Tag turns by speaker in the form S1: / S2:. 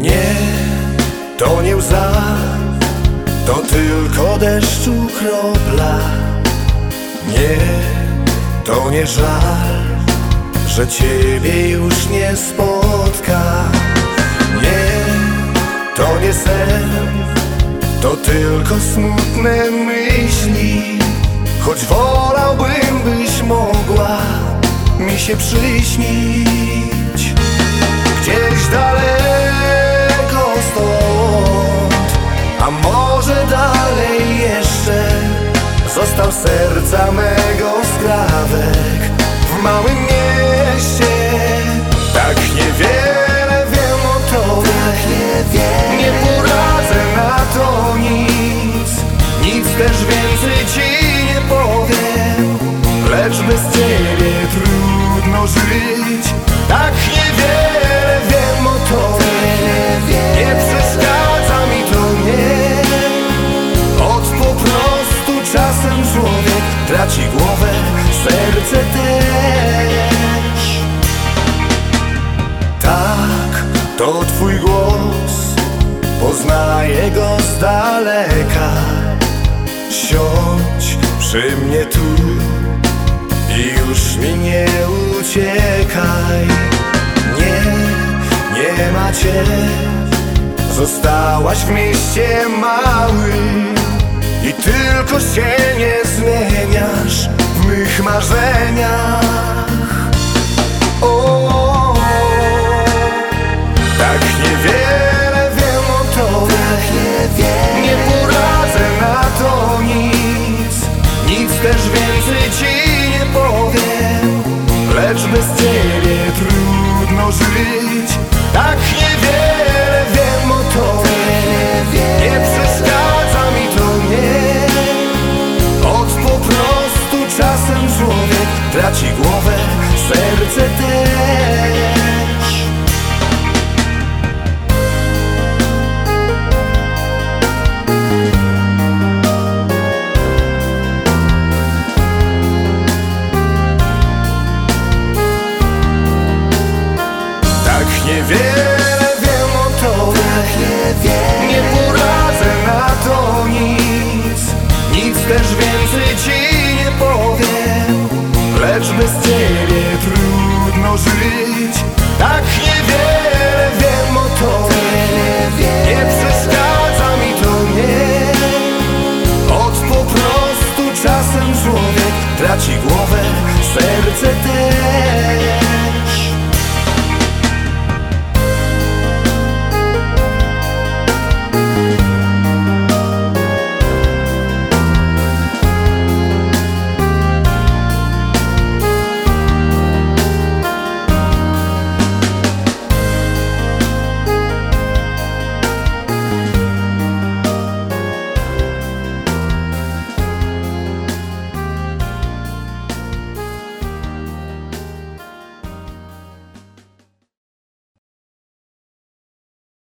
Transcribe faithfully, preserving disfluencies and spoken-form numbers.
S1: Nie, to nie łza, to tylko deszczu kropla. Nie, to nie żal, że ciebie już nie spotka. Nie, to nie sen, to tylko smutne myśli. Choć wolałbym, byś mogła mi się przyśnić. Gdzieś daleko stąd, a może dalej jeszcze, został serca mego skrawek w małym mieście. Tak niewiele wiem o tobie, tak nie poradzę na to nic. Nic też więcej ci nie powiem, lecz bez ciebie trudno żyć. Tak niewiele wiem o tobie, nie przeszkadza mi to, nie. Choć po prostu czasem człowiek traci głowę, serce też. Tak, to twój głos, poznaję go z daleka. Siądź przy mnie tu i już mi nie uciekaj. Nie, nie ma cię, zostałaś w mieście małym i tylko się nie zmieniasz w mych marzeniach. O, tak niewiele wiem o tobie, nie poradzę na to nic. Nic też więcej ci nie powiem, lecz bez ciebie trudno żyć. Tak niewiele wiem o tobie, nie przeszkadza mi to, nie. Choć po prostu czasem człowiek traci głowę,